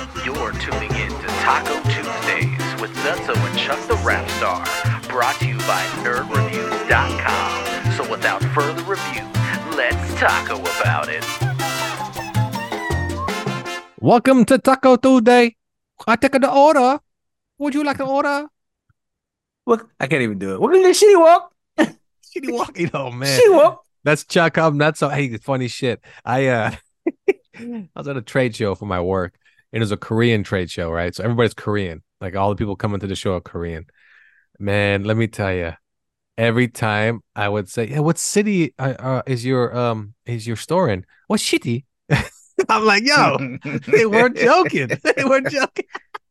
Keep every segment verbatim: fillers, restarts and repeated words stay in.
You're tuning in to Taco Tuesdays with Zenzo and Chuck the Rap Star, brought to you by nerd reviews dot com. So without further review, let's taco about it. Welcome to Taco Tuesday. I take the order. Would you like to order? Look, I can't even do it. Welcome to Shitty Walk. Shitty Walk. Oh, man. Shitty Walk. That's Chuck. I'm not so. Hey, funny shit. I, uh, I was at a trade show for my work, and it was a Korean trade show, right? So everybody's Korean. Like all the people coming to the show are Korean. Man, let me tell you, every time I would say, "Yeah, what city uh, uh, is your um is your store in? What city?" I'm like, "Yo, they weren't joking. They weren't joking."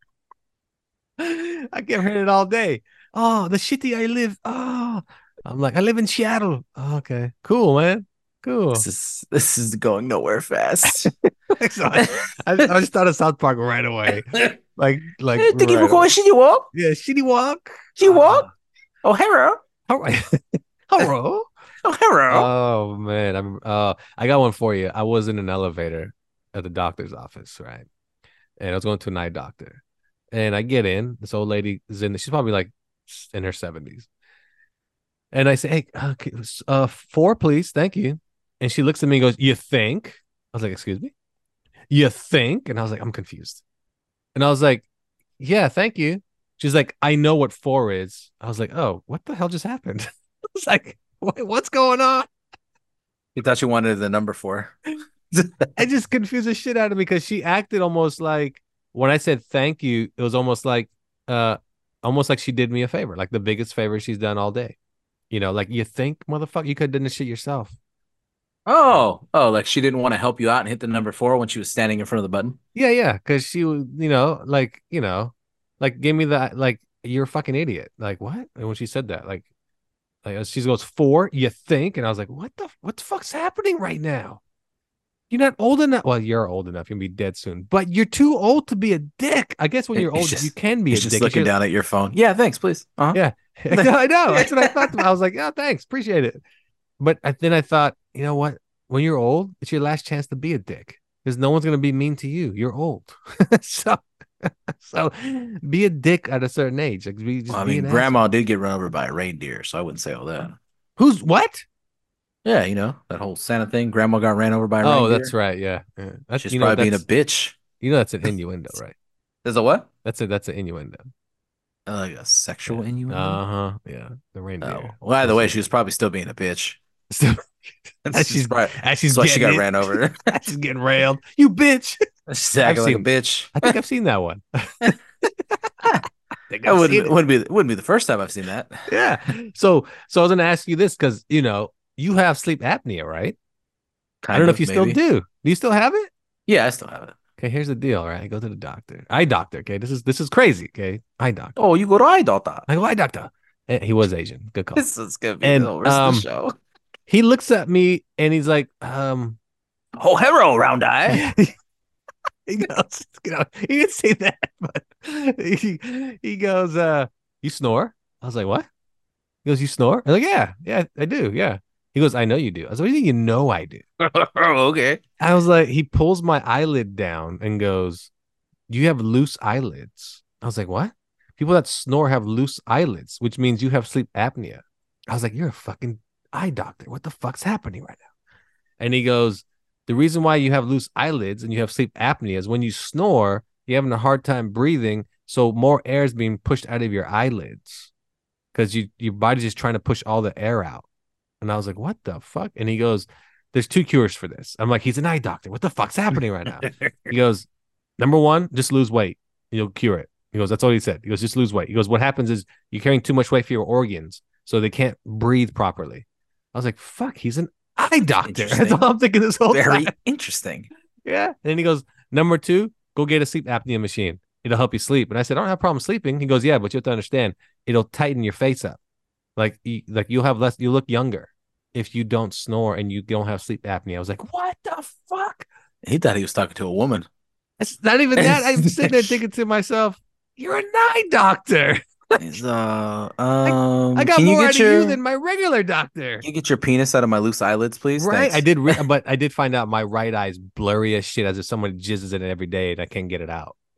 I kept hearing it all day. Oh, the city I live. Oh, I'm like, I live in Seattle. Oh, okay, cool, man. Cool. This is this is going nowhere fast. So I, I, I just thought of South Park right away. Like, like. Hey, thank you right for calling away. Shitty Walk. Yeah, Shitty Walk. Shitty Walk. Oh, hello. All right. Hello. Oh, hello. Oh man, I'm. Uh, I got one for you. I was in an elevator at the doctor's office, right? And I was going to an eye doctor, and I get in. This old lady is in. She's probably like in her seventies, and I say, "Hey, okay, uh, four, please, thank you." And she looks at me and goes, "You think?" I was like, "Excuse me? You think?" And I was like, "I'm confused." And I was like, "Yeah, thank you." She's like, "I know what four is." I was like, "Oh, what the hell just happened?" I was like, "Wait, what's going on?" You thought you wanted the number four. I just confused the shit out of me because she acted almost like when I said thank you, it was almost like uh almost like she did me a favor, like the biggest favor she's done all day. You know, like you think, motherfucker, you could have done this shit yourself. Oh, oh, like she didn't want to help you out and hit the number four when she was standing in front of the button. Yeah, yeah, because she was, you know, like, you know, like give me that, like you're a fucking idiot. Like what? And when she said that, like, like she goes four, you think, and I was like, what the, what the fuck's happening right now? You're not old enough. Well, you're old enough. You'll be dead soon, but you're too old to be a dick. I guess when you're He's old, just- you can be a He's just dick. looking You should- down at your phone. Yeah, thanks, please. Uh-huh. Yeah, I know. That's what I thought. I was like, yeah, thanks, appreciate it. But I, then I thought, you know what? When you're old, it's your last chance to be a dick because no one's gonna be mean to you. You're old, so so be a dick at a certain age. Like, be, just Well, I be mean, an Grandma asshole. did get run over by a reindeer, so I wouldn't say all that. Who's what? Yeah, you know, that whole Santa thing. Grandma got ran over by a Oh, reindeer. that's right. Yeah, yeah. That's, She's you know, probably being a that's, bitch. you know, that's an innuendo, right? There's a what? That's a that's an innuendo. Uh, like a sexual Yeah. innuendo? Uh huh. Yeah, the reindeer. Oh. Well, either way, she was probably still being a bitch. So, That's as she's probably, as she's that's why she got getting it, ran over. as she's getting railed. You bitch. She's acting I've like seen- a bitch. I think I've seen that one. I think That I've wouldn't, seen it. wouldn't be wouldn't be the first time I've seen that. Yeah. So so I was gonna ask you this because you know you have sleep apnea, right? Kind I don't know of, if you maybe. still do. Do you still have it? Yeah, I still have it. Okay, here's the deal, right? I go to the doctor. Eye doctor. Okay, this is this is crazy. Okay, eye doctor. Oh, you go to eye doctor. I go eye doctor. Eh, He was Asian. Good call. This is gonna be And, the whole rest of um, the show. He looks at me and he's like, um, Oh, hello, round eye. he goes, you know, he didn't say that, but he he goes, uh, you snore? I was like, what? He goes, you snore? I'm like, yeah, yeah, I do, yeah. He goes, I know you do. I was like, what do you think you know I do? Okay. I was like, he pulls my eyelid down and goes, you have loose eyelids. I was like, what? People that snore have loose eyelids, which means you have sleep apnea. I was like, you're a fucking eye doctor. What the fuck's happening right now? And he goes, the reason why you have loose eyelids and you have sleep apnea is when you snore, you're having a hard time breathing. So more air is being pushed out of your eyelids because you your body's just trying to push all the air out. And I was like, what the fuck? And he goes, there's two cures for this. I'm like, he's an eye doctor. What the fuck's happening right now? He goes, number one, just lose weight. You'll cure it. He goes, that's all he said. He goes, just lose weight. He goes, what happens is you're carrying too much weight for your organs, so they can't breathe properly. I was like, fuck, he's an eye doctor. That's all I'm thinking this whole Very time. interesting. Yeah. And then he goes, number two, go get a sleep apnea machine. It'll help you sleep. And I said, I don't have a problem sleeping. He goes, yeah, but you have to understand, it'll tighten your face up. Like, you, like you'll have less, you look younger if you don't snore and you don't have sleep apnea. I was like, what the fuck? He thought he was talking to a woman. It's not even that. I'm sitting there thinking to myself, you're an eye doctor. He's, uh, um, I got can you more get out your, of you than my regular doctor. Can you get your penis out of my loose eyelids, please? Right. Thanks. I did, re- but I did find out my right eye is blurry as shit, as if someone jizzes in it every day and I can't get it out.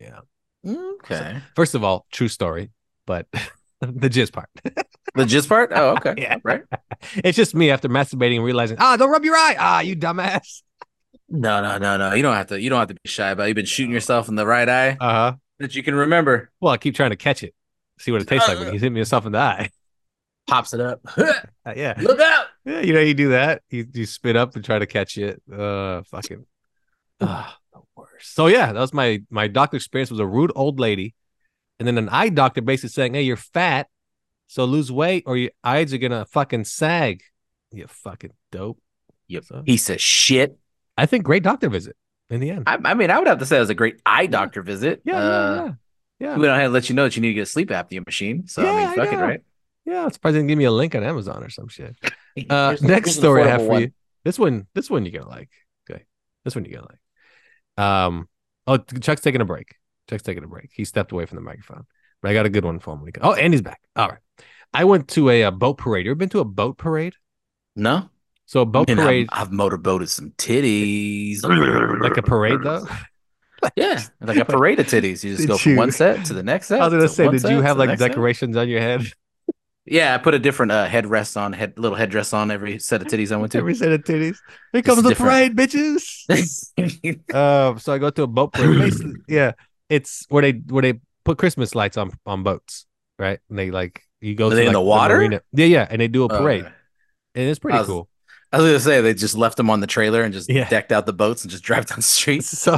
Yeah. Okay. First of all, true story, but the jizz part. The gist part? Oh, okay. Yeah. Right. It's just me after masturbating and realizing, ah, don't rub your eye. Ah, you dumbass. No, no, no, no. You don't have to. You don't have to be shy about it. You've been shooting yourself in the right eye Uh huh. that you can remember. Well, I keep trying to catch it, see what it tastes like when he's hitting me himself in the eye. Pops it up. Uh, yeah. Look out! Yeah, you know, you do that. You you spit up and try to catch it. Uh, fucking, ah, the worst. So yeah, that was my my doctor experience. Was a rude old lady, and then an eye doctor basically saying, "Hey, you're fat, so lose weight, or your eyes are gonna fucking sag." You fucking dope. You So, piece of shit. I think great doctor visit in the end. I, I mean, I would have to say it was a great eye doctor visit. Yeah, uh, yeah, yeah, yeah. We went ahead and let you know that you need to get a sleep apnea machine. So Yeah, I I mean, fuck it, know. right? Yeah, I'm surprised they didn't give me a link on Amazon or some shit. Uh, Here's- next here's an story I have affordable for one. you. This one, this one you're gonna like. Okay, this one you're gonna like. Um, oh, Chuck's taking a break. Chuck's taking a break. He stepped away from the microphone, but I got a good one for him. Oh, and he's back. All right. I went to a, a boat parade. You ever been to a boat parade? No, So a boat I mean, parade, I've, I've motorboated some titties. like a parade though. Yeah, like a parade of titties. You just Did go from you- one set to the next set. I was gonna to say, one did set you to have the like next set. decorations on your head? Yeah, I put a different uh, headrest on, head little headdress on every set of titties I went to. Every set of titties. Here comes the different. parade, bitches. Uh, so I go to a boat parade. Basically, yeah, it's where they where they put Christmas lights on on boats, right? And they like you go Are to they in like, the water? marina. Yeah, yeah, and they do a Oh, parade, okay. and it's pretty I was- cool. I was gonna say they just left them on the trailer and just Yeah. decked out the boats and just drive down the street. So,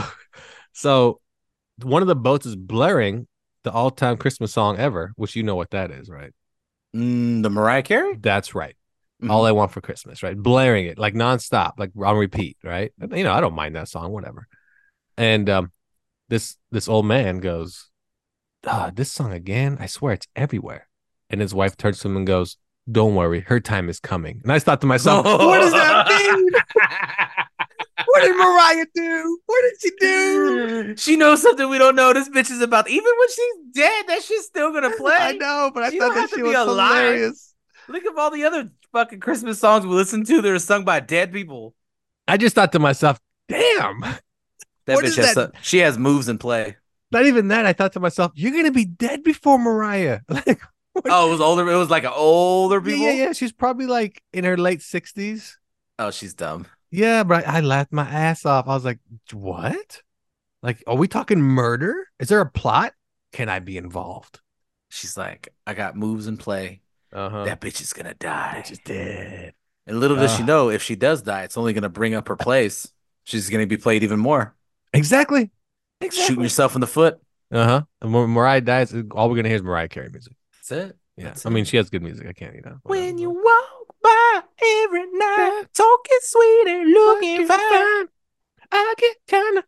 so one of the boats is blaring the all time Christmas song ever, which you know what that is, right? Mm, the Mariah Carey? That's right. Mhm. All I Want for Christmas, right? Blaring it like nonstop, like on repeat, right? You know, I don't mind that song, whatever. And um, this this old man goes, ah, this song again. I swear it's everywhere. And his wife turns to him and goes, "Don't worry, her time is coming." And I thought to myself, what does that mean? What did Mariah do? What did she do? She knows something we don't know. This bitch is about. Even when she's dead, that shit's still gonna play. I know, but I She thought don't that have to she be was alive. hilarious. Look at all the other fucking Christmas songs we listen to that are sung by dead people. I just thought to myself, damn. That What bitch is has that? some- she has moves in play. Not even that. I thought to myself, you're gonna be dead before Mariah. Like, Oh, it was older. It was like an older yeah, people. yeah, yeah. She's probably like in her late sixties. Oh, she's dumb. Yeah, but I, I laughed my ass off. I was like, what? Like, are we talking murder? Is there a plot? Can I be involved? She's like, I got moves in play. Uh-huh. That bitch is gonna die. Bitch is dead. And little does she Ugh. know, if she does die, it's only gonna bring up her plays. She's gonna be played even more. Exactly. Shooting yourself in the foot. Uh-huh. And when Mariah dies, all we're gonna hear is Mariah Carey music. That's it. Yeah. That's I mean, it. she has good music. I can't, you know. whatever, When you but- walk by every night, talking sweet and looking fine. I get kind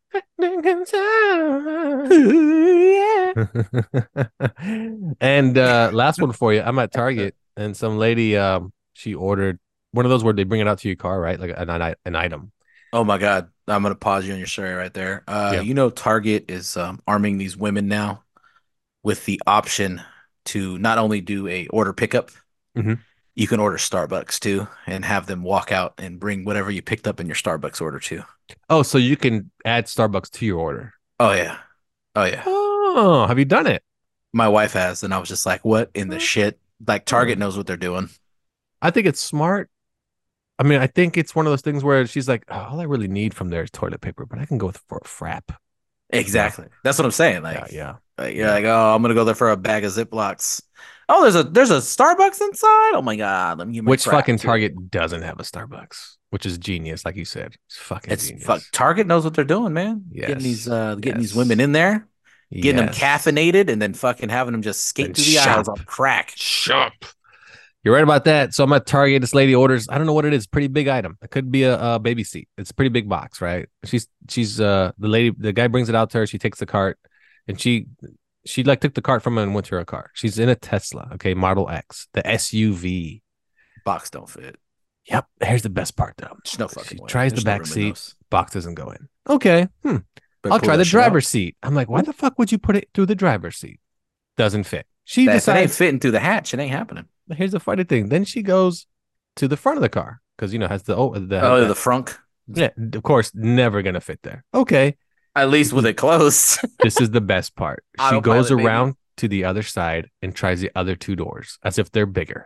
of and uh last one for you. I'm at Target and some lady um she ordered one of those where they bring it out to your car, right? Like an, an, an item. Oh my God. I'm gonna pause you on your story right there. Uh Yeah. you know, Target is um, arming these women now with the option to not only do a order pickup, Mhm. you can order Starbucks too and have them walk out and bring whatever you picked up in your Starbucks order too. Oh, so you can add Starbucks to your order. Oh yeah. Oh yeah. Oh, have you done it? My wife has, and I was just like, what in the Oh. shit? Like Target knows what they're doing. I think it's smart. I mean, I think it's one of those things where she's like, oh, all I really need from there is toilet paper, but I can go with for a frap. Exactly. That's what I'm saying. Like, yeah, yeah. like, you're like, oh, I'm gonna go there for a bag of Ziplocs. Oh, there's a there's a Starbucks inside. Oh my God, let me get my Which frap, fucking too. Target doesn't have a Starbucks, which is genius, like you said. It's fucking It's genius. fuck. Target knows what they're doing, man. Yes. Getting these uh getting Yes. these women in there, getting Yes. them caffeinated, and then fucking having them just skate And through the aisles shop. on crack. Shop. You're right about that. So I'm at Target. This lady orders, I don't know what it is, pretty big item. It could be a, a baby seat. It's a pretty big box, right? She's she's uh the lady, the guy brings it out to her. She takes the cart, and she she like took the cart from him and went to her car. She's in a Tesla, okay, Model X, the S U V. Box don't fit. Yep. Here's the best part though. There's no fucking She way. tries There's the no back room in seat. those. Box doesn't go in. Okay. Hmm. But I'll pull try that the shit out. driver's seat. I'm like, why the fuck would you put it through the driver's seat? Doesn't fit. She That- If it ain't decides. fitting through the hatch, it ain't happening. Here's the funny thing. Then she goes to the front of the car because you know has the oh the, Oh, the- the frunk. yeah, of course, never gonna fit there. Okay, At least with is- it close. This is the best part. She Autopilot, goes baby. around to the other side and tries the other two doors as if they're bigger.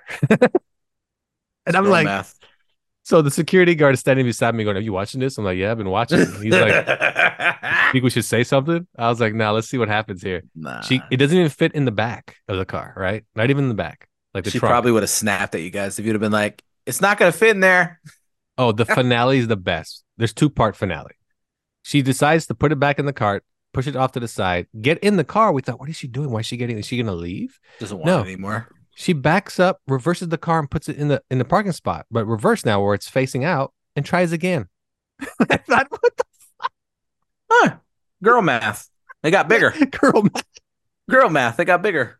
And I'm Girl like, math. so the security guard is standing beside me going, "Are you watching this?" I'm like, "Yeah, I've been watching." He's like, "Think we should say something?" I was like, "Nah, let's see what happens here." nah. She it doesn't even fit in the back of the car, right? Not even in the back. Like the She trunk. probably would have snapped at you guys if you'd have been like, "It's not gonna fit in there." Oh, the finale is the best. There's two part finale. She decides to put it back in the cart, push it off to the side, get in the car. We thought, what is she doing? Why is she getting? Is she gonna leave? Doesn't want No. it anymore. She backs up, reverses the car, and puts it in the in the parking spot, but reverse now where it's facing out, and tries again. I thought, what Huh. Girl math. They got bigger. the girl? Girl math. They got bigger.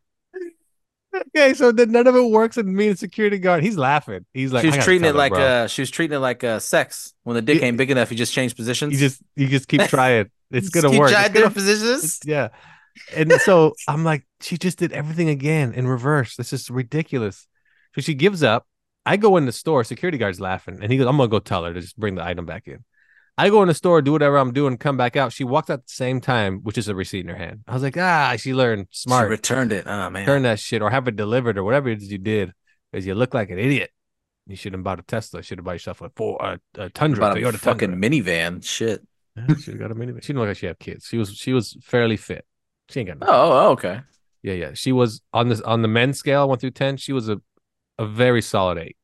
Okay, so then none of it works, and me and the security guard, he's laughing. He's like, she "I was gotta treating tell it her, like bro." uh she was treating it like uh sex. When the dick Yeah. ain't big enough, you just change positions. You just you just keep trying. It's Just gonna keep work. trying It's gonna- different positions. yeah. And so I'm like, she just did everything again in reverse. This is ridiculous. So she gives up. I go in the store. Security guard's laughing, and he goes, "I'm gonna go tell her to just bring the item back in." I go in the store, do whatever I'm doing, come back out. She walks out at the same time, which is a receipt in her hand. I was like, ah, she learned She smart. returned it. Oh man. Turn that shit or have it delivered or whatever it is you did, because you look like an idiot. You shouldn't have bought a Tesla. You should have bought yourself a four a, a Tundra. About a Toyota fucking Tundra. minivan. Shit. Yeah, she got a minivan. She didn't look like she had kids. She was she was fairly fit. She ain't got no. Oh, oh, okay. Yeah, yeah. She was on this on the men's scale, one through ten. She was a a very solid eight.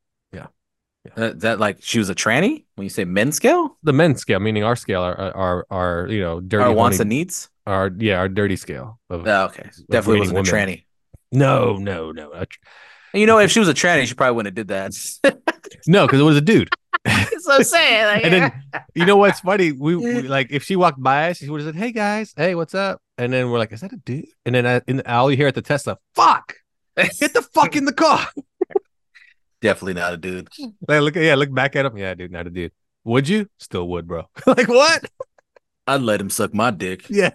That, that like she was a tranny when you say men's scale The men's scale, meaning our scale, are are are you know dirty or wants horny- and needs. our yeah our dirty scale. Of, Oh, okay. Definitely rating wasn't a women. tranny. No, no, no, A tr- And you know, if she was a tranny, she probably wouldn't have did that. no, because it was a dude. That's what I'm saying. Like, And then you know what's funny? We, we like if she walked by us, she would have said, "Hey guys, hey, what's up?" And then we're like, "Is that a dude?" And then I, in, all you hear at the Tesla, "Fuck, get the fuck in the car." definitely not a dude. Like, look, yeah, look back at him. Yeah, dude, not a dude. Would you? Still would, bro. Like what? I'd let him suck my dick Yeah.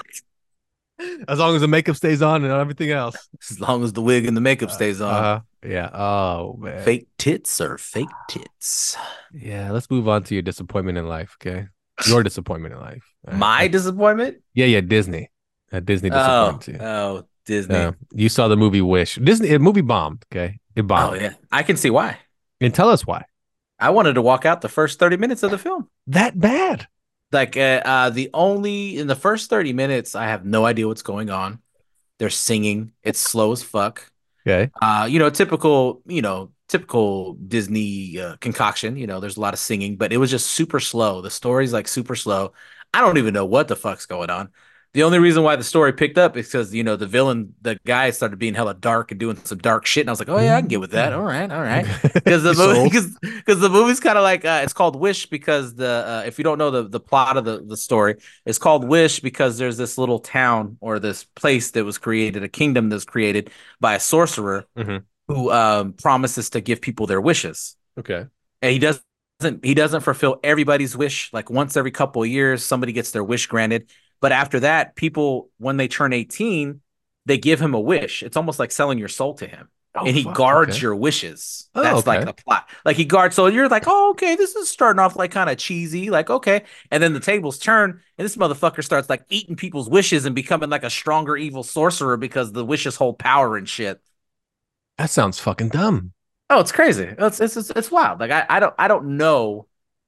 As long as the makeup stays on and everything else. as long as the wig and the makeup stays on. Uh, yeah. Oh man. Fake tits or fake tits? Yeah. Let's move on to your disappointment in life. Okay. Your disappointment in life. All right. My disappointment? Yeah, yeah. Disney. Uh, Disney Oh, disappointed you. oh, Disney. Uh, you saw the movie Wish. Disney. A movie bombed. Okay. It oh bombed. yeah, I can see why. And tell us why. I wanted to walk out the first thirty minutes of the film. That bad. Like uh, uh the only in the first thirty minutes, I have no idea what's going on. They're singing. It's slow as fuck. Okay. Uh, you know, typical, you know, typical Disney uh, concoction. You know, there's a lot of singing, but it was just super slow. The story's like super slow. I don't even know what the fuck's going on. The only reason why the story picked up is because, you know, the villain, the guy started being hella dark and doing some dark shit. And I was like, oh, yeah, I can get with that. All right. All right. Because the movie, because because the movie's kind of like uh, it's called Wish because the uh, if you don't know the the plot of the the story, it's called Wish because there's this little town or this place that was created, a kingdom that's created by a sorcerer Mhm. who um, promises to give people their wishes, Okay. and he doesn't he doesn't fulfill everybody's wish. Like once every couple of years, somebody gets their wish granted, but after that, people when they turn eighteen, they give him a wish. It's almost like selling your soul to him. Oh, And he fuck, guards okay. your wishes. Oh, That's okay. like the plot. Like he guards. So you're like, oh, okay, this is starting off like kind of cheesy. Like, okay. And then the tables turn and this motherfucker starts like eating people's wishes and becoming like a stronger evil sorcerer because the wishes hold power and shit. That sounds fucking dumb. Oh, it's crazy. It's it's it's, it's wild. Like I, I don't I don't know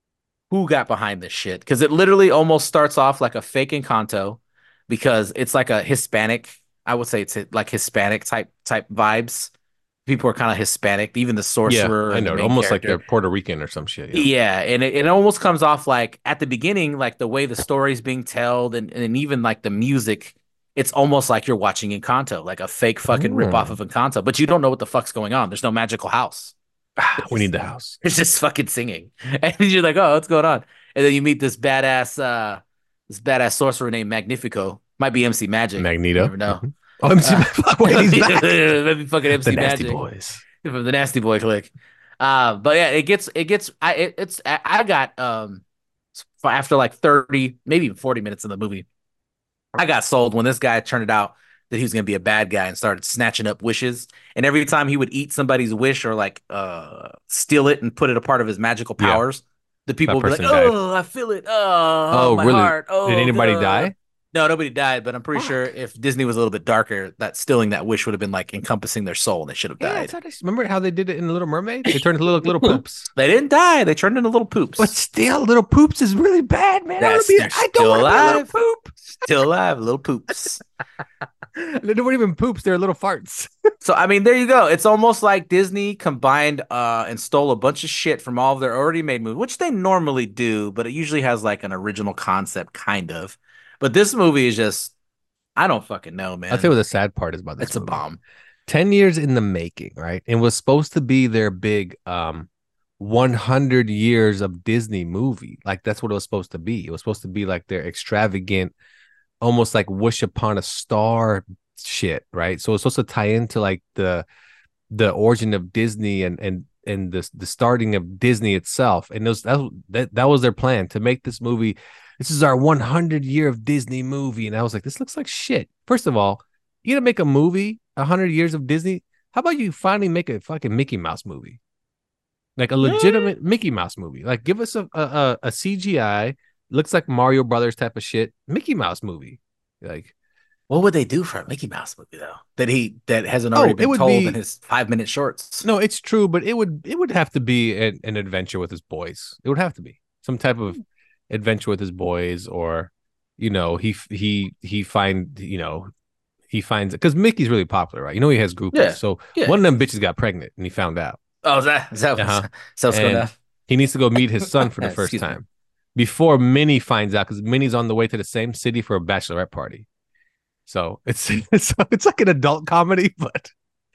who got behind this shit because it literally almost starts off like a fake Encanto because it's like a Hispanic. I would say it's like Hispanic type type vibes. People are kind of Hispanic, even the sorcerer. Yeah, I and the know. main Almost like character. they're Puerto Rican or some shit. Yeah. Yeah, and it, it almost comes off like at the beginning, like the way the story's being told, and, and even like the music, it's almost like you're watching Encanto, like a fake fucking Ooh. ripoff of Encanto, but you don't know what the fuck's going on. There's no magical house. We need the house. It's just fucking singing, and you're like, oh, what's going on? And then you meet this badass, uh, this badass sorcerer named Magnifico. Might be M C Magic. Magneto. You never know. Mhm. Oh, M C Uh, Wait, he's back. Maybe fucking M C The Nasty Magic Boys. from the Nasty Boy clique. Uh, but yeah, it gets it gets I it, it's I I got um after like thirty, maybe even forty minutes in the movie, I got sold when this guy turned it out that he was gonna be a bad guy and started snatching up wishes. And every time he would eat somebody's wish or like uh steal it and put it a part of his magical Yeah. powers, The That people will be like, person died. "Oh, I feel it. Oh, Oh, my really? heart. Did Oh, anybody duh." die? No, nobody died, but I'm pretty sure Fuck. if Disney was a little bit darker, that stilling that wish would have been like encompassing their soul, and they should have Yeah, died. it's how they, remember how they did it in the Little Mermaid? They turned into little little poops. They didn't die. They turned into little But poops. still, little poops is really bad, man. I want to That's be. they're I don't still want to be a little alive. poop. Still alive, little poops. They don't even poops. They're little farts. So I mean, there you go. It's almost like Disney combined uh and stole a bunch of shit from all of their already made movies, which they normally do, but it usually has like an original concept, kind of. But this movie is just, I don't fucking know, I'll tell you man. what the sad part is about this It's a movie. bomb. ten years in the making, right? And was supposed to be their big um one hundred years of Disney movie. Like that's what it was supposed to be. It was supposed to be like their extravagant, almost like wish upon a star shit, right? So it's supposed to tie into like the the origin of Disney and and and the the starting of Disney itself. And those that that, that was their plan to make this movie. This is our one hundred year of Disney movie. And I was like, this looks like shit. First of all, you gonna make a movie, one hundred years of Disney? How about you finally make a fucking Mickey Mouse movie? Like a legitimate Mickey Mouse movie. Like give us a a, a C G I, looks like Mario Brothers type of shit, Mickey Mouse movie. Like, What would they do for a Mickey Mouse movie though? That he that hasn't oh, already it been would told in be his five minute shorts. no, it's true, but it would it would have to be an, an adventure with his boys. It would have to be some type of adventure with his boys, or you know, he he he find you know he finds because Mickey's really popular, right? You know, he has groupies. Yeah, So yeah. one of them bitches got pregnant, and he found out. Oh, is that is that what's, Uh-huh. so what's going And on? he needs to go meet his son for the first Excuse me. time before Minnie finds out, because Minnie's on the way to the same city for a bachelorette party. So it's it's it's like an adult comedy, but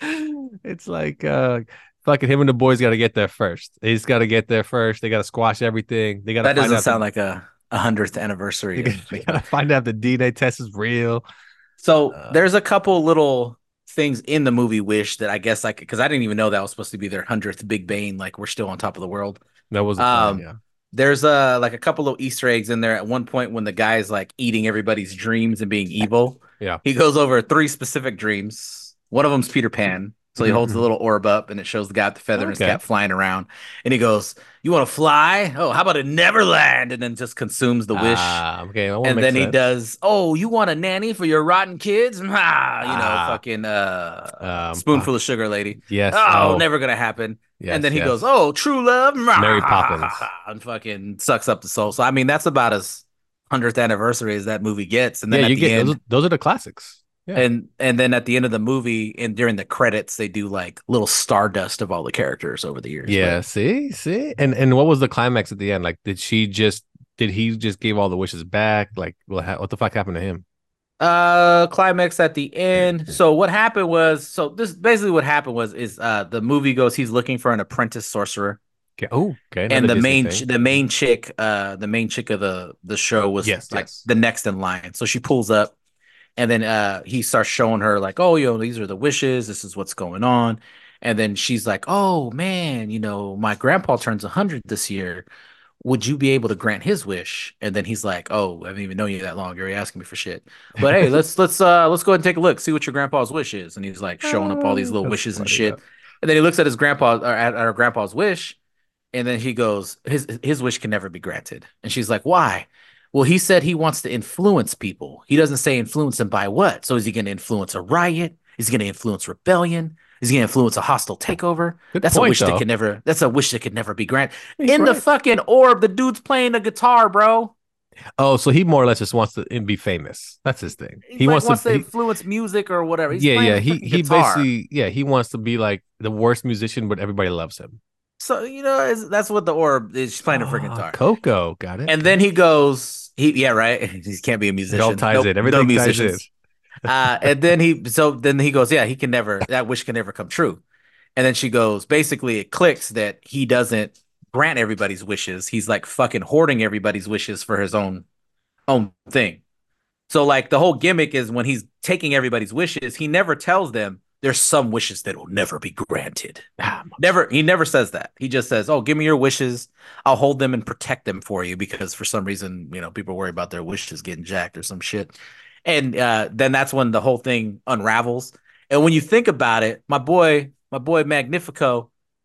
it's like uh fucking him and the boys got to get there first. They just got to get there first. They got to squash everything. They got to That find doesn't out sound the, like a a hundredth anniversary. they Of Mickey got to Mouse. find out the D N A test is real. So Uh, there's a couple little things in the movie Wish that I guess like because I didn't even know that was supposed to be their hundredth Big Bang. Like we're still on top of the world. that was the plan, Um, yeah. there's uh like a couple of Easter eggs in there. At one point, when the guy's like eating everybody's dreams and being evil, Yeah. he goes over three specific dreams. One of them's Peter Pan. So he holds the Mhm. little orb up and it shows the guy with the feather in his Okay. cap flying around. And he goes, "You want to fly? Oh, how about a Neverland?" And then just consumes the wish. Ah, okay. That one And makes then he sense. does, "Oh, you want a nanny for your rotten kids?" Ah, you know, Ah. fucking uh, Um, spoonful fuck. of sugar lady. Yes. Oh, Oh, never gonna happen. yes, And then he yes. goes, "Oh, true love, Mary Poppins. and fucking sucks up the soul." So I mean, that's about as hundredth anniversary as that movie gets. And then Yeah, at you the get end, those. Those are the classics. Yeah. and and then at the end of the movie, and during the credits, they do like little stardust of all the characters over the years. Yeah, But, see, see, and and what was the climax at the end? Like, did she just did he just give all the wishes back? Like, what ha- what the fuck happened to him? uh, climax at the end. So what happened was, so this basically what happened was is uh the movie goes, he's looking for an apprentice sorcerer, Okay. Oh, okay. and another the Disney main thing. ch- the main chick uh the main chick of the the show was Yes, like yes. the next in line. So she pulls up, and then uh he starts showing her like, "Oh, yo, these are the wishes. This is what's going on." And then she's like, "Oh man, you know, my grandpa turns one hundred this year. Would you be able to grant his wish?" And then he's like, "Oh, I haven't even known you that long. You're already asking me for shit. But hey, let's let's uh let's go ahead and take a look, see what your grandpa's wish is." And he's like showing up all these little That's wishes and funny, shit. though. And then he looks at his grandpa or at our grandpa's wish, and then he goes, his his wish can never be granted. And she's like, "Why?" "Well, he said he wants to influence people. He doesn't say influence them by what. So is he going to influence a riot? Is he going to influence rebellion? Is he going to influence a hostile takeover? Good That's a point, wish that though. can never. That's a wish that could never be granted." He's In the right. fucking orb, the dude's playing a guitar, bro. Oh, so he more or less just wants to be famous. That's his thing. He, He like, wants, wants to. to he- influence music or whatever. He's yeah, playing yeah. a He freaking he guitar. basically yeah he wants to be like the worst musician, but everybody loves him. So you know it's, that's what the orb is. She's playing a freaking Ah, guitar. Coco, got it. And then he goes, he yeah, right. He can't be a musician. It all ties Nope, in. no Everything ties in. musicians. uh, and then he, so then he goes, yeah, he can never. That wish can never come true. And then she goes, basically, it clicks that he doesn't grant everybody's wishes. He's like fucking hoarding everybody's wishes for his own own thing. So like the whole gimmick is when he's taking everybody's wishes, he never tells them there's some wishes that will never be granted. Ah, Never, he never says that. He just says, "Oh, give me your wishes. I'll hold them and protect them for you," because for some reason, you know, people worry about their wishes getting jacked or some shit. And uh, then that's when the whole thing unravels. And when you think about it, my boy, my boy Magnifico,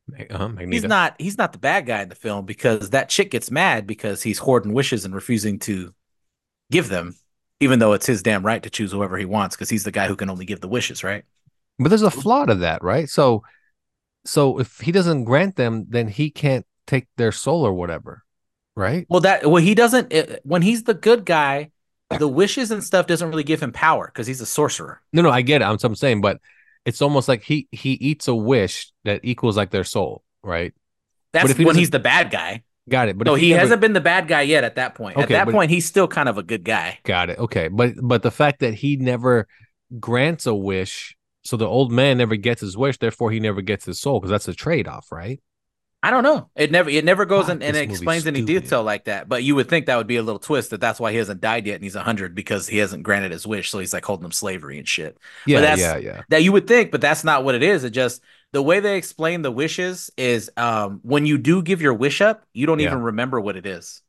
Uh-huh, He's Magneto. not he's not the bad guy in the film because that chick gets mad because he's hoarding wishes and refusing to give them, even though it's his damn right to choose whoever he wants because he's the guy who can only give the wishes, right? But there's a flaw to that, right? So so if he doesn't grant them, then he can't take their soul or whatever, right? Well, that well he doesn't it, when he's the good guy, the wishes and stuff doesn't really give him power because he's a sorcerer. No, no, I get it. I'm, I'm saying, but it's almost like he he eats a wish that equals like their soul, right? But That's if he when doesn't- he's the bad guy. Got it. But No, if he never- hasn't been the bad guy yet at that point. At Okay, that but- point, he's still kind of a good guy. Got it. Okay, but but the fact that he never grants a wish, so the old man never gets his wish, therefore he never gets his soul, because that's a trade off, right? I don't know. It never it never goes Fuck, in and this it movie's explains any stupid. detail like that. But you would think that would be a little twist that that's why he hasn't died yet and he's a hundred because he hasn't granted his wish. So he's like holding him slavery and shit. Yeah, that's- yeah, yeah. That you would think, but that's not what it is. It just the way they explain the wishes is um when you do give your wish up, you don't Yeah. even remember what it is.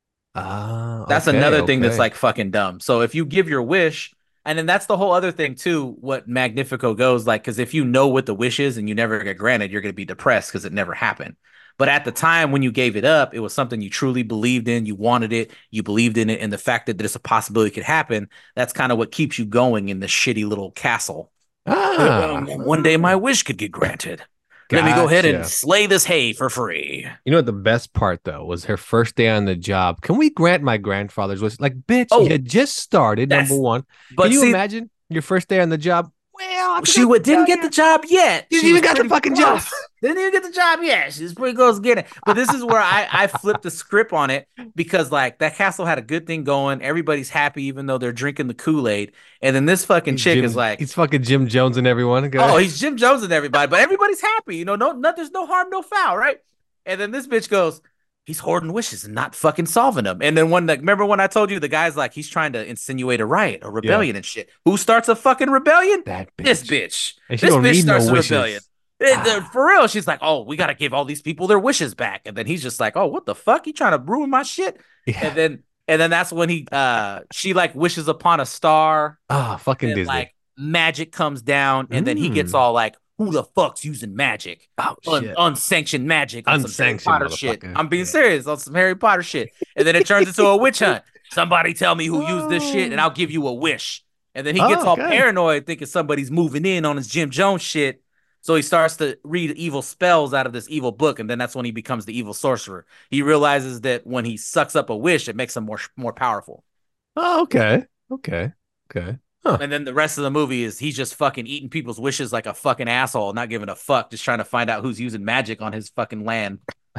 Ah, That's okay, another thing that's okay. like fucking dumb. So if you give your wish, and then that's the whole other thing too, what Magnifico goes like, because if you know what the wish is and you never get granted, you're going to be depressed because it never happened. But at the time when you gave it up, it was something you truly believed in. You wanted it. You believed in it. And the fact that there's a possibility it could happen, that's kind of what keeps you going in this shitty little castle. Ah, Um, one day my wish could get granted. Let me go ahead and gotcha. slay this hay for free. You know what the best part though was her first day on the job. Can we grant my grandfather's wish? Like, bitch, Oh, you just started. that's- Number one. But Can you see, imagine your first day on the job? Well, I she forgot would, to didn't tell get you. the job yet. Didn't She even was got the pretty fucking close. job. Didn't even get the job yet. She's pretty close to getting it. But this is where I, I flipped the script on it because like that castle had a good thing going. Everybody's happy even though they're drinking the Kool-Aid. And then this fucking chick Jim- is like, he's fucking Jim Jones and everyone. Go oh, ahead. he's Jim Jones and everybody, but everybody's happy. You know, no, no, there's no harm, no foul, right? And then this bitch goes, he's hoarding wishes and not fucking solving them. And then when the, remember when I told you the guy's like, he's trying to insinuate a riot, a rebellion and shit. Who starts a fucking rebellion? that bitch. This bitch. And she This don't bitch need no starts a wishes. rebellion. It- Ah. the- for real, she's like, oh, we got to give all these people their wishes back. And then he's just like, oh, what the fuck? You trying to ruin my shit? Yeah. And then, and then that's when he, uh, she like wishes upon a star. Ah, fucking And Disney. like magic comes down. And then he gets Mm. all like, who the fuck's using magic? oh Un- shit. unsanctioned magic, on some Harry Unsanctioned, Potter shit. motherfucker. I'm being Yeah. serious on some Harry Potter shit, and then it turns into a witch hunt. Somebody tell me who used this shit, and I'll give you a wish. And then he gets Oh, all okay. paranoid, thinking somebody's moving in on his Jim Jones shit. So he starts to read evil spells out of this evil book, and then that's when he becomes the evil sorcerer. He realizes that when he sucks up a wish, it makes him more more powerful. Oh, okay. Okay. Okay. Huh. And then the rest of the movie is he's just fucking eating people's wishes like a fucking asshole, not giving a fuck, just trying to find out who's using magic on his fucking land.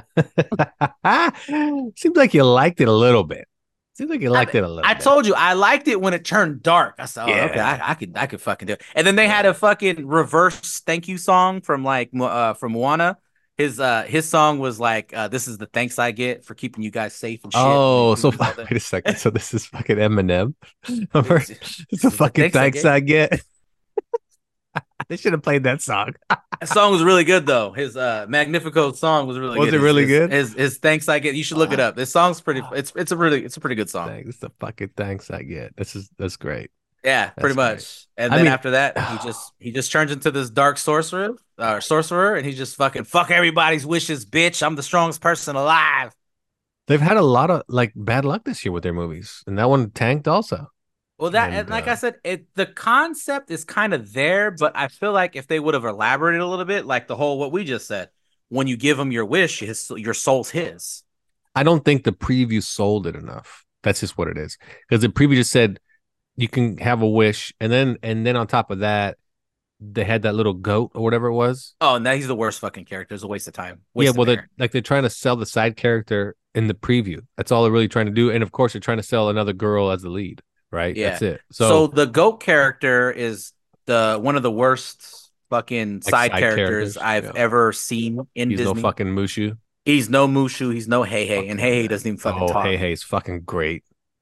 Seems like you liked it a little bit. Seems like you liked it a little I bit. told you I liked it when it turned dark. I said, oh, Yeah. okay, I, I could, I could fucking do it. And then they had a fucking reverse thank you song from like, Mo- uh, from Moana. His, uh, his song was like, uh, "This is the thanks I get for keeping you guys safe and shit." Oh, And so he was all wait a second. So this is fucking Eminem. Remember? It's- It's it's the the fucking thanks thanks I I get. They should have played that song. That song was really good though. His uh Magnifico song was really Was good. it His- really his, good? His, his thanks I get. You should look it up. This song's pretty. It's it's a really it's a pretty good song. Thanks, the fucking thanks I get. This is that's great. Yeah, pretty great. much. And I then mean- after that, he just he just turns into this dark sorcerer, uh, sorcerer, and he just fucking fuck everybody's wishes, bitch. I'm the strongest person alive. They've had a lot of like bad luck this year with their movies, and that one tanked also. Well, that And, and like uh, I said, it the concept is kind of there, but I feel like if they would have elaborated a little bit, like the whole what we just said, when you give him your wish, his your soul's his. I don't think the preview sold it enough. That's just what it is. Because the preview just said you can have a wish, and then and then on top of that, they had that little goat or whatever it was. Oh, now he's the worst fucking character. It's a waste of time. Yeah, Waste of well, they're air. like they're trying to sell the side character in the preview. That's all they're really trying to do. And of course, they're trying to sell another girl as the lead, right? Yeah. That's it. So, So, the goat character is the one of the worst fucking Like side, side characters, characters, I've yeah. ever seen in he's Disney. no fucking Mushu. He's no Mushu. He's no Hey Hey, and Hey Hey doesn't even fucking oh, talk. hey, hey, it's fucking great.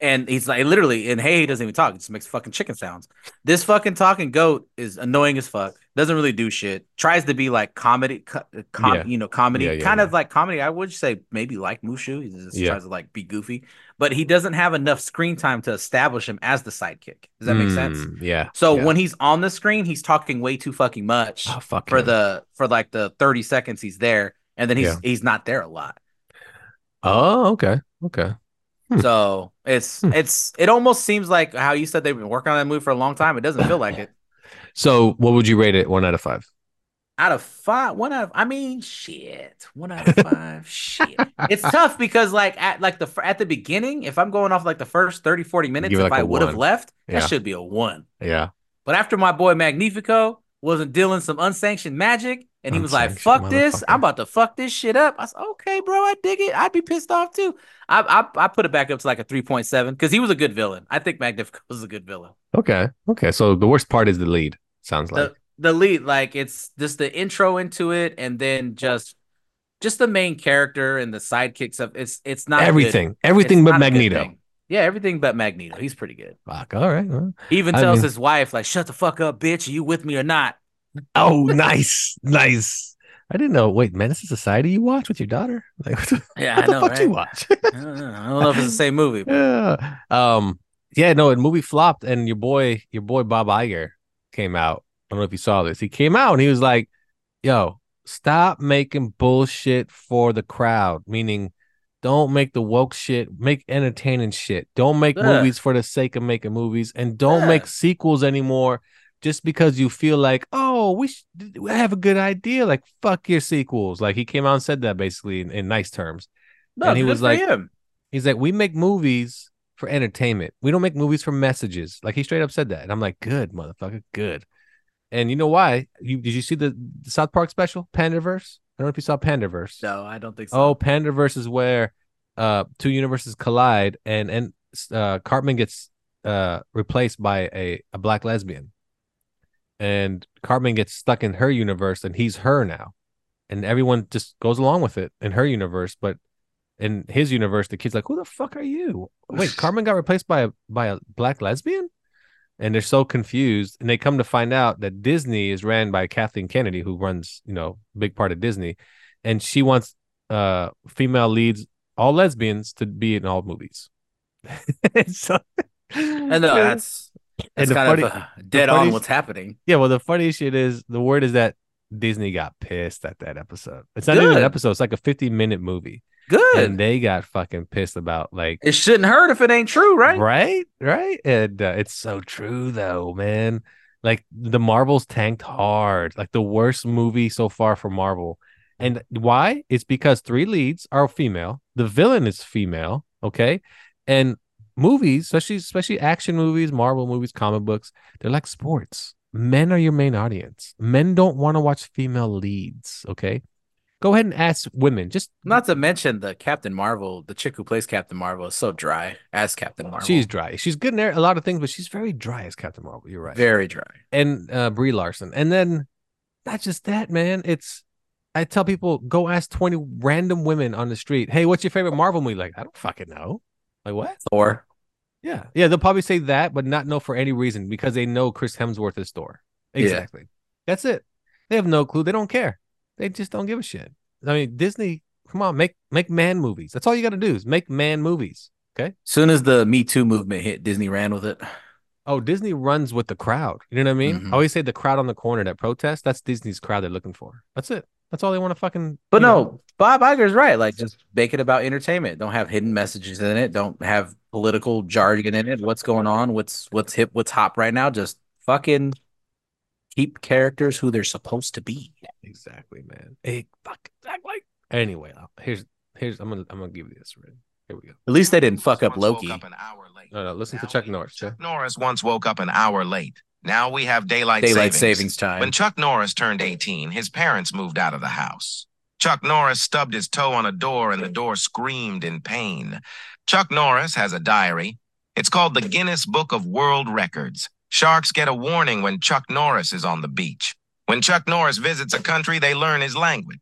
And he's like, literally, and hey, he doesn't even talk. He just makes fucking chicken sounds. This fucking talking goat is annoying as fuck. Doesn't really do shit. Tries to be like comedy, co- com, Yeah. you know, comedy, Yeah, yeah, kind yeah. of like comedy. I would say maybe like Mushu. He just Yeah. tries to like be goofy, but he doesn't have enough screen time to establish him as the sidekick. Does that make sense? Mm, yeah. So yeah. when he's on the screen, he's talking way too fucking much Oh, fuck for him. the for like the thirty seconds he's there, and then he's Yeah. he's not there a lot. Oh, okay. Okay. Hmm. So it's Hmm. it's it almost seems like how you said they've been working on that movie for a long time. It doesn't feel like it. So what would you rate it? One out of five. Out of five, one out of I mean, shit, one out of five, shit. It's tough because like at like the at the beginning, if I'm going off like the first thirty, forty minutes, Give it if like I a would have one. left, Yeah. that should be a one. Yeah. But after my boy Magnifico wasn't dealing some unsanctioned magic, and he was like, Unsanctioned "Fuck this! motherfucker. I'm about to fuck this shit up." I said, "Okay, bro, I dig it. I'd be pissed off too." I I, I put it back up to like a three point seven because he was a good villain. I think Magnifico was a good villain. Okay. Okay. So the worst part is the lead. Sounds like. The the lead, like it's just the intro into it, and then just just the main character and the sidekick stuff. It's it's not everything. good. Everything It's but not a good Magneto. thing. Yeah, everything but Magneto. He's pretty good. Fuck. All right. Well, He even I tells mean- his wife, like, "Shut the fuck up, bitch. Are you with me or not?" Oh, nice. Nice. I didn't know. Wait, Menace to Society you watch with your daughter? Like, what the, Yeah, what I the know, fuck right? you watch? I don't know. I don't know if it's the same movie. But yeah. Um. Yeah. No. The movie flopped, and your boy, your boy Bob Iger, came out. I don't know if you saw this. He came out and he was like, "Yo, stop making bullshit for the crowd." Meaning, don't make the woke shit. Make entertaining shit. Don't make Ugh. movies for the sake of making movies, and don't make Ugh. sequels anymore. Just because you feel like, oh, we, sh- we have a good idea, like fuck your sequels. Like he came out and said that basically in, in nice terms. no, And he good was for like- him. He's like, we make movies for entertainment. We don't make movies for messages. Like he straight up said that, and I'm like, good motherfucker, good. And you know why? You did you see the, the South Park special, Pandaverse? I don't know if you saw Pandaverse. No, I don't think so. Oh, Pandaverse is where uh two universes collide, and and uh Cartman gets uh replaced by a a black lesbian. And Cartman gets stuck in her universe, and he's her now, and everyone just goes along with it in her universe. But in his universe, the kid's like, "Who the fuck are you? Wait, Cartman got replaced by a by a black lesbian?" And they're so confused, and they come to find out that Disney is ran by Kathleen Kennedy, who runs, you know, a big part of Disney, and she wants uh female leads, all lesbians, to be in all movies. so, I know that's And that's the kind funny- of uh, dead funny- on what's happening. Yeah, well, the funny shit is the word is that Disney got pissed at that episode. It's not even an Good. episode; it's like a fifty minute movie, Good. and they got fucking pissed about like It shouldn't hurt if it ain't true, right? right, right, and uh, it's so true though, man. Like the Marvels tanked hard, like the worst movie so far for Marvel. And why? It's because three leads are female, the villain is female, okay, and movies, especially especially action movies, Marvel movies, comic books, they're like sports. Men are your main audience. Men don't want to watch female leads. Okay, go ahead and ask women. Just Not to mention the Captain Marvel, the chick who plays Captain Marvel is so dry as Captain Marvel. she's dry. She's good in there, a lot of things, but she's very dry as Captain Marvel. You're right. very dry. And uh, Brie Larson, and then not just that, man. It's I tell people go ask twenty random women on the street, hey, what's your favorite Marvel movie? Like, I don't fucking know. Like what? Thor. Yeah, yeah. They'll probably say that, but not know for any reason because they know Chris Hemsworth is Thor. Yeah. Exactly. That's it. They have no clue. They don't care. They just don't give a shit. I mean, Disney, come on, make make man movies. That's all you got to do is make man movies. Okay. Soon as the Me Too movement hit, Disney ran with it. Oh, Disney runs with the crowd. You know what I mean? Mhm. I always say the crowd on the corner that protest. That's Disney's crowd they're looking for. That's it. That's all they want to fucking. But you no, know. Bob Iger's right. Like, just make it about entertainment. Don't have hidden messages in it. Don't have political jargon in it. What's going on? What's what's hip? What's hot right now? Just fucking keep characters who they're supposed to be. Exactly, man. Hey, fuck, exactly. Anyway, here's here's I'm gonna I'm gonna give you this. Right? Here we go. At least they didn't fuck up Once Loki. woke up an hour late. No, no. Listen to Now Chuck we- Norris. Chuck yeah? Norris once woke up an hour late. Now we have daylight, Daylight savings. savings time. When Chuck Norris turned eighteen, his parents moved out of the house. Chuck Norris stubbed his toe on a door and the door screamed in pain. Chuck Norris has a diary. It's called the Guinness Book of World Records. Sharks get a warning when Chuck Norris is on the beach. When Chuck Norris visits a country, they learn his language.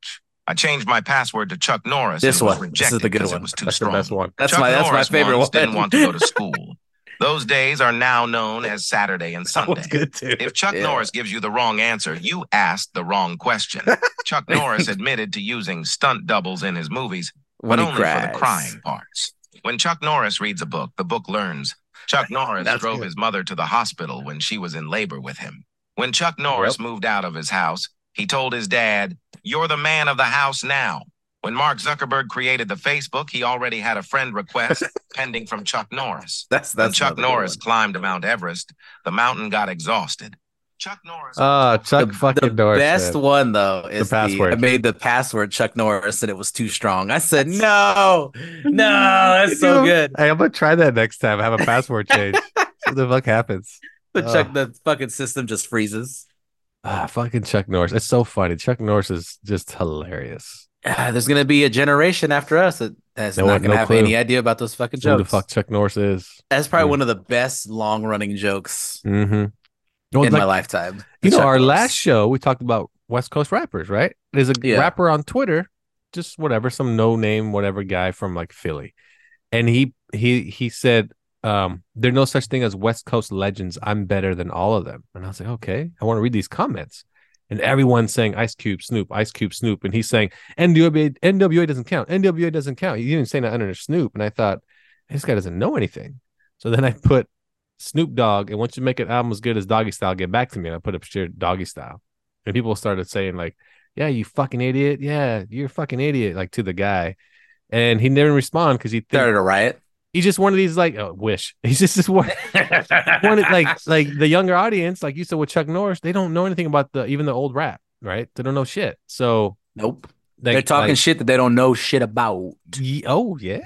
I changed my password to Chuck Norris This and was one. This rejected is the good because one. it was too That's the strong. best one. That's Chuck my that's Norris my favorite ones one. didn't want to go to school. Those days are now known as Saturday and That Sunday. one's good too. If Chuck Yeah. Norris gives you the wrong answer, you asked the wrong question. Chuck Norris admitted to using stunt doubles in his movies, When but he only for the cries. crying parts. When Chuck Norris reads a book, the book learns. Chuck Norris That's drove good. his mother to the hospital when she was in labor with him. When Chuck Norris Yep. moved out of his house, he told his dad, "You're the man of the house now." When Mark Zuckerberg created the Facebook, he already had a friend request pending from Chuck Norris. That's When that's Chuck another good Norris one. climbed Mount Everest, the mountain got exhausted. Chuck Norris. Oh, Chuck The, fucking the Norris. best man. one though is the, password. I made the password Chuck Norris and it was too strong. I said no, no, that's so You know, good. Hey, I'm gonna try that next time. I have a password change. what the fuck happens? The Chuck, Ugh. the fucking system just freezes. Ah, fucking Chuck Norris. It's so funny. Chuck Norris is just hilarious. Ah, there's gonna be a generation after us that that's No not one- gonna no have clue. any idea about those fucking Who the jokes. fuck Chuck Norris is? That's probably Mm. one of the best long running jokes Mm-hmm. Well, in like, my lifetime. you The know, Chuck our Norris. last show we talked about West Coast rappers, right? There's a Yeah. rapper on Twitter, just whatever, some no name, whatever guy from like Philly, and he he he said, um, "There's no such thing as West Coast legends. I'm better than all of them." And I was like, okay, I want to read these comments, and everyone's saying Ice Cube, Snoop, Ice Cube, Snoop, and he's saying N W A, N W A doesn't count, N W A doesn't count. He didn't say that under Snoop, and I thought this guy doesn't know anything. So then I put Snoop Dogg, and once you make an album as good as Doggy Style, get back to me. And I put up shit Doggy Style, and people started saying like, "Yeah, you fucking idiot. Yeah, you're a fucking idiot." Like to the guy, and he didn't respond because he Started think, a riot. he's just one of these like oh, wish. He's just this one, one of- like like the younger audience, like you said with Chuck Norris, they don't know anything about the even the old rap, right? They don't know shit. So Nope. they, They're talking like, shit that they don't know shit about. Ye- oh yeah,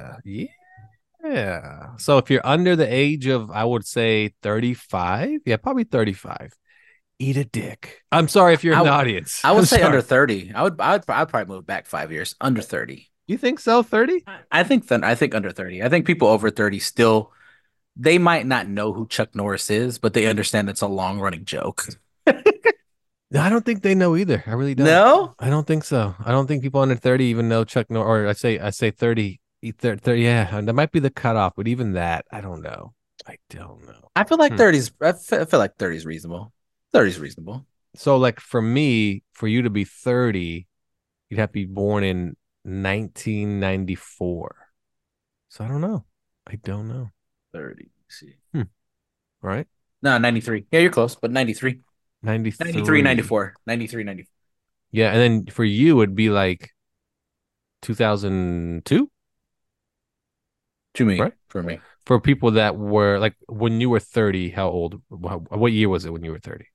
yeah. So if you're under the age of, I would say thirty-five, yeah, probably thirty-five. Eat a dick. I'm sorry if you're in I the w- audience. I would I'm say sorry. under thirty. I would. I would. I'd probably move back five years. Under thirty. You think so? thirty? I think then. I think under thirty. I think people over thirty still. They might not know who Chuck Norris is, but they understand it's a long running joke. No, I don't think they know either. I really don't. No. I don't think so. I don't think people under thirty even know Chuck Norris. Or I say, I say thirty. thirty, thirty yeah, and that might be the cutoff, but even that, I don't know. I don't know. I feel like Hmm. thirties. I fe- I feel like thirty is reasonable. Thirty is reasonable. So, like for me, for you to be thirty, you'd have to be born in nineteen ninety-four. So I don't know. I don't know. Thirty. Let's see. Right? No, ninety-three. Yeah, you're close, but ninety-three. ninety-three. ninety-three, ninety-four. ninety-three, ninety-four. Yeah, and then for you, it'd be like two thousand two To me. Right. For me. for people that were like when you were thirty. How old? What, what year was it when you were thirty?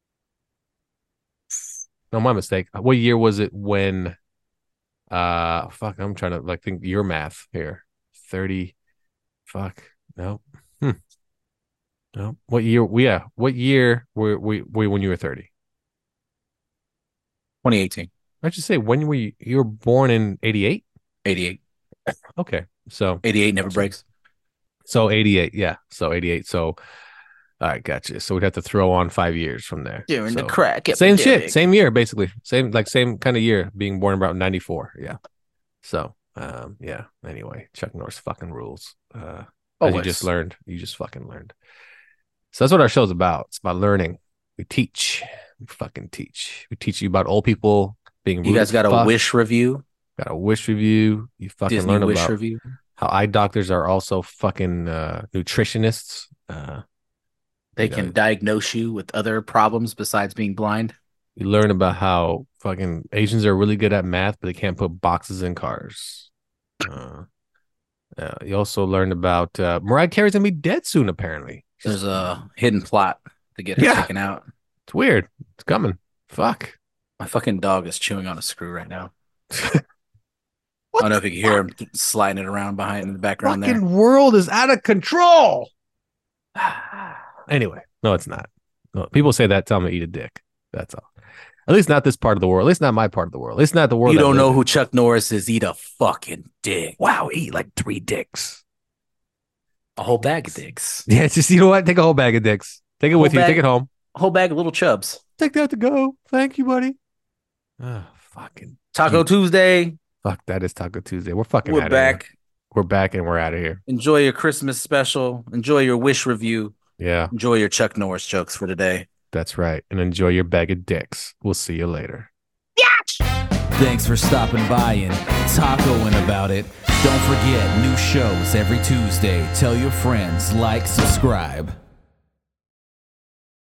No, my mistake. What year was it when? Uh, fuck. I'm trying to like think your math here. thirty. Fuck. No. Hmm. No. What year? Yeah. What year were we? Were when you were thirty? twenty eighteen. I should say when were you? You were born in eighty-eight. eighty-eight. Okay. So eighty-eight never breaks. so eighty-eight. Yeah. So eighty-eight. So. All right, gotcha. So we'd have to throw on five years from there. During So- the crack. Same shit, epidemic. same year, basically. Same like same kind of year, being born about ninety-four. Yeah. So um, yeah. Anyway, Chuck Norris fucking rules. Uh as you Always. just learned. You just fucking learned. So that's what our show's about. It's about learning. We teach. We fucking teach. We teach you about old people being rude You guys as got a fuck. wish review? Got a wish review. You fucking Disney learn wish about review? how eye doctors are also fucking uh nutritionists. Uh They you know, can diagnose you with other problems besides being blind. You learn about how fucking Asians are really good at math, but they can't put boxes in cars. Uh, uh, you also learned about uh, Mariah Carey's gonna be dead soon. Apparently, There's a hidden plot to get her Yeah. taken out. it's weird. It's coming. Fuck. My fucking dog is chewing on a screw right now. I don't know if you can hear him sliding it around behind in the background there. Fucking world is out of control. Anyway, no, it's not. No, people say that. Tell them to eat a dick. That's all. At least not this part of the world. At least not my part of the world. At least not the world. You I don't live know in. who Chuck Norris is. Eat a fucking dick. Wow, eat like three dicks. A whole bag of dicks. Yeah, just you know what? Take a whole bag of dicks. Take it with Whole you. bag- Take it home. A whole bag of little chubs. Take that to go. Thank you, buddy. Ah, fucking Taco Tuesday. Fuck, that is Taco Tuesday. We're fucking We're outta back. Here. We're back and we're out of here. Enjoy your Christmas special. Enjoy your Wish review. Yeah. Enjoy your Chuck Norris jokes for today. That's right. And enjoy your bag of dicks. We'll see you later. Thanks for stopping by and tacoing about it. Don't forget, new shows every Tuesday. Tell your friends, like, subscribe.